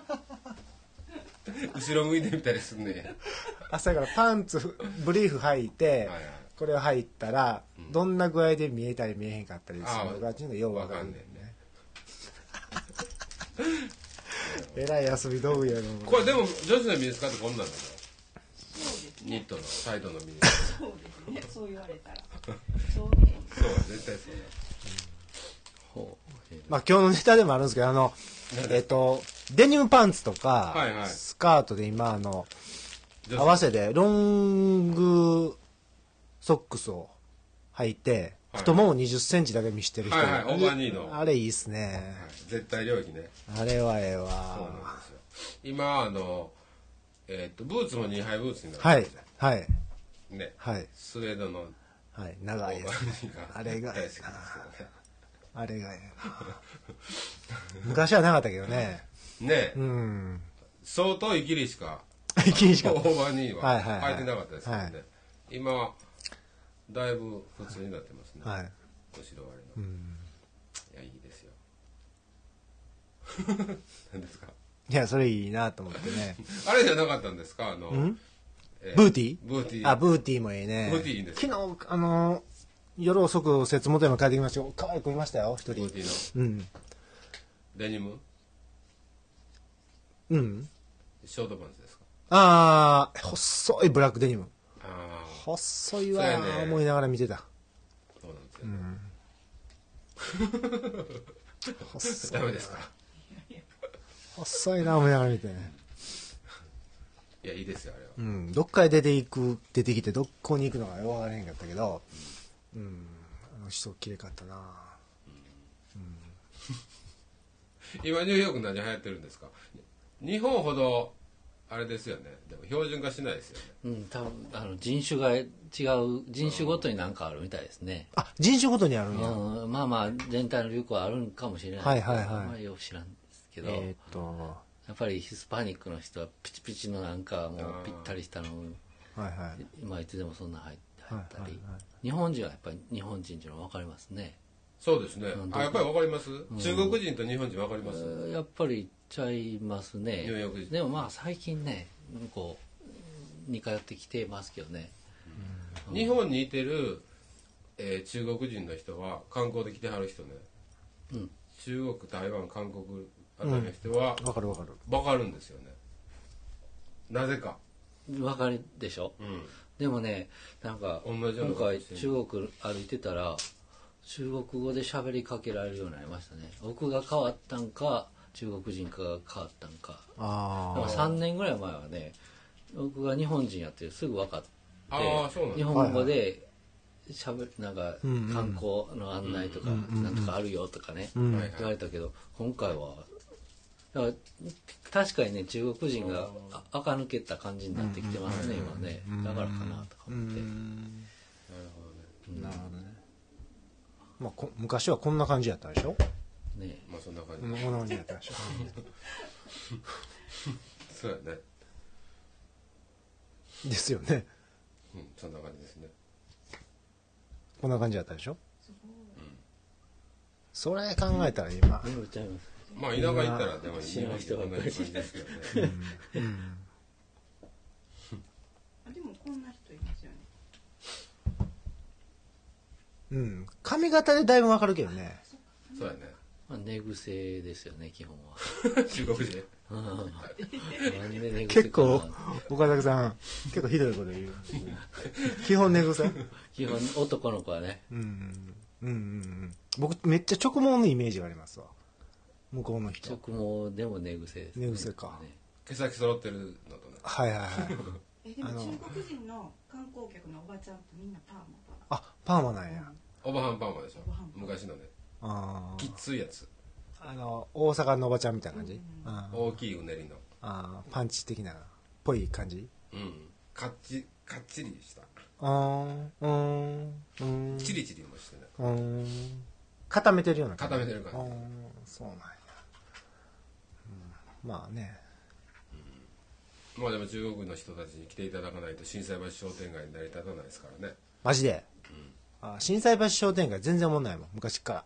ん後ろ向いてみたりすんねんや朝からパンツブリーフ履いて、 はいはいこれを履いたら、 うんどんな具合で見えたり見えへんかったりするのがちょっとようわかんねわかんねえらい遊び道具やろこれでも女子のミニスカってこんなんだよそうですね。 ニットのタイトのミニスカそうですね。そう言われたら。そうね。 そう絶対そうほう。 まあ今日のネタでもあるんですけどあのえっとデニムパンツとか、 はいはいスカートで今あのだ合わせてロングソックスを履いて、 はい太ももにじゅっセンチだけ見してる人、 はいはいオーバーニーのあれいいっすね、 はい絶対領域ねあれはええそうなんわですよ今あのえっとブーツもにはいブーツになってはいるはいねはいスウェードのはいオ長いやつーバーニーがあれが大好きですけどねあれがええな昔はなかったけどねねうん相当イギリしか一気にしかオーバーニーははいはいはい履いてなかったですけどね、 はい今だいぶ普通になってますね、 はい後ろ割れの、 うんいやいいですよ何ですかいやそれいいなと思ってねあれじゃなかったんですかあの、 んえブーティーブーティーあブーティーもいいねブーティーいいんです昨日あの夜遅く節元山帰ってきましたよ可愛い子いましたよ一人ブーティーうんのデニムうんショートパンツですかああ細いブラックデニムああ細いわそうやねー思いながら見てたそうなんですよ、 細いダメですか細いな思いながら見てねいやいいですよあれは、 うんどっかへ出ていく出てきてどこに行くのか分からへんかったけどうんあの人きれかったな今ニューヨーク何流行ってるんですか日本ほどあれですよねでも標準化しないですよねうん、多分あの人種が違う人種ごとに何かあるみたいですね。 あ人種ごとにあるんやうん、まあまあ全体の流行はあるんかもしれないはいはいはいあんまりよく知らんですけど、 えーっとやっぱりヒスパニックの人はピチピチのなんかもうぴったりしたのはいはい今いつでもそんな入入ったり、 はいはいはい日本人はやっぱり日本人っていうのは分かりますね。 そうですね、 うんあやっぱりわかります、中国人と日本人わかります、 やっぱりちゃいますね。 ニューヨーク人でもまあ最近ねこう似通ってきてますけどね。 日本にいてる、えー中国人の人は観光で来てはる人ね、 うん、 中国台湾韓国あたりの人は分かる分かる分かるんですよね、なぜか、 分かるでしょ。 うん、 でもねなんか同じような今回ことしてる中国歩いてたら中国語で喋りかけられるようになりましたね。僕が変わったんか中国人かが変わったんか。 あだからさんねんぐらい前はね僕が日本人やってすぐ分かってああそうなんだ日本語でしゃべなんかうんうん観光の案内とかうんうんなんとかあるよとかねうんはい言われたけど今回はだから確かにね中国人が垢抜けた感じになってきてますね、今ね。だからかなとか思って。なるほどね。なるほどね。まあこ昔はこんな感じやったでしょ。 ね、まあそんな感じ。 こんな感じやったでしょ。 そうやね。 ですよね。 うん、そんな感じですね。 こんな感じやったでしょ。それ考えたら今。 まあ田舎行ったらでも今人こんな感じですけどね。うんうん、 でもこんな人いますよね。 うん、髪型でだいぶわかるけどね。 そうやね。 まあ寝癖ですよね基本は。 中国人。 なんで寝癖結構岡崎さん結構ひどいこと言う。基本寝癖。 基本男の子はね。 うんうんうんうん。僕めっちゃ直毛のイメージがありますわ。向こうの人。 直毛でも寝癖です、 ね。寝癖か。 毛先揃ってるのとね。 はいはいはい。 えでも中国人の観光客のおばちゃんってみんなパーマパーマ。あ、パーマなんや。 おばはんパーマでしょ。昔のね。ああ。きっついやつ。 あの大阪のおばちゃんみたいな感じ。 うん、大きいうねりの。 ああ、パンチ的なっぽい感じ。 うん。かっちかっちりした。 ああ、うん、うん。 チリチリもしてね。 うん。固めてるような感じ。固めてる感じ。 そうなんや。うん、まあね。 うん、まあでも中国の人たちに来ていただかないと心斎橋商店街に成り立たないですからね。 マジで。うん、あ、心斎橋商店街全然思んないもん昔から。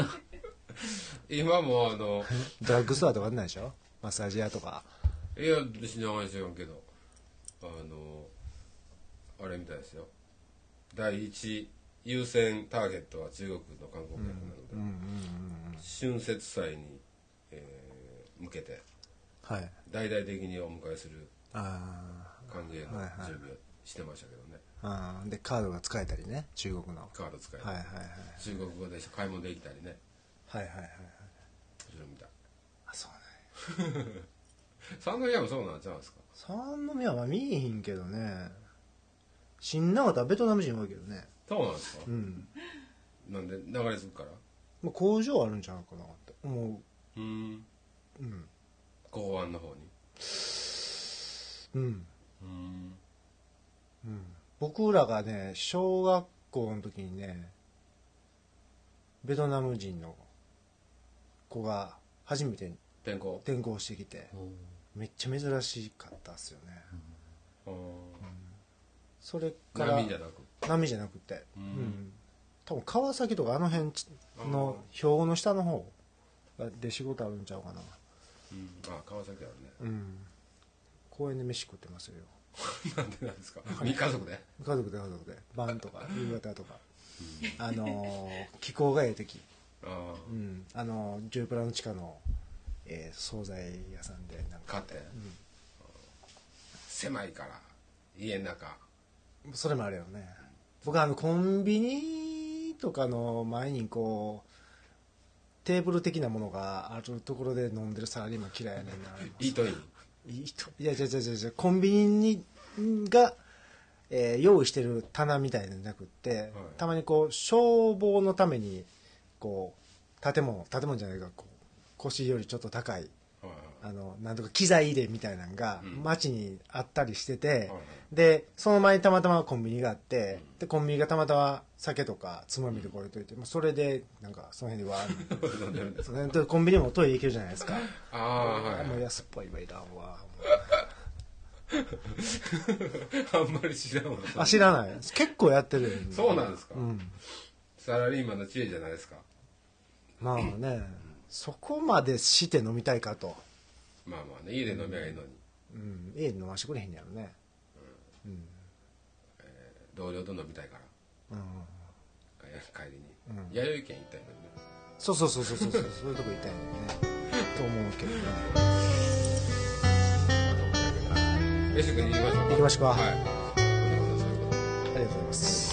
今もあのドラッグストアとかあんないでしょ。マッサージ屋とか。 いや別に名前知らんけど、あのあれみたいですよ。第一優先ターゲットは中国の観光客なので、春節祭に、えー、向けて、はい、大々的にお迎えする歓迎の準備をしてましたけどね。 あでカードが使えたりね、中国のカード使えたり、はいはいはい、中国語で買い物できたりね。はいはいはいはい。するみたい。 あ、そうね。 三宮もそうなんちゃうんですか。 三宮は見えへんけどね。新長田はベトナム人多いけどね。 そうなんですか。うん。なんで流れ着くから。 まあ工場あるんちゃうかなって思う。うん。 うん。港湾の方に。 うん。うん。うん。僕らがね小学校の時にねベトナム人の子が初めて転校転校してきて、めっちゃ珍しかったっすよね。うん、それから波じゃなく波じゃなくて、うんうん、多分川崎とかあの辺の兵庫の下の方で仕事あるんちゃうかな。 うん、あ川崎あるね。 うん、公園で飯食ってますよ。 なんでなんですか。家族で家族で家族で晩とか夕方とか、うん、あのー、気候がええ時、あ、うん、あのー、ジュープラの地下の、えー、惣菜屋さんでなんか買って、うん、狭いから家の中それもあるよね。僕あのコンビニとかの前にこうテーブル的なものがあるところで飲んでるサラリーマン嫌いやねんな。 イートインいいといやいやいやいやコンビニが、えー、用意してる棚みたいなのじゃなくって、はい、たまにこう消防のためにこう建物建物じゃないかこう腰よりちょっと高い、はいはい、あのなんとか機材入れみたいなのが街にあったりしてて、はいはい、でその前にたまたまコンビニがあって、うん、でコンビニがたまたま酒とかつまみでこれといて、うん、それでなんかその辺でわーコンビニもトイレ行けるじゃないですか。ああ、はい、もう安っぽいわいらんわあんまり知らんわ。 あ、知らない。結構やってる。 そうなんですか、うん、サラリーマンの知恵じゃないですか。 まあね、うん、そこまでして飲みたいかと。 まあまあね、家で飲みゃいいのに、 うん、家で飲ましてくれへんやろね、 うんうん、えー、同僚と飲みたいから、うん、帰りに、うん、弥生県行ったよね。 そうそうそうそうそうそうそういうとこ行ったよねと思うけどね。 飯食いに行きましょうか。 行きましょうか。 はい。 ありがとうございます。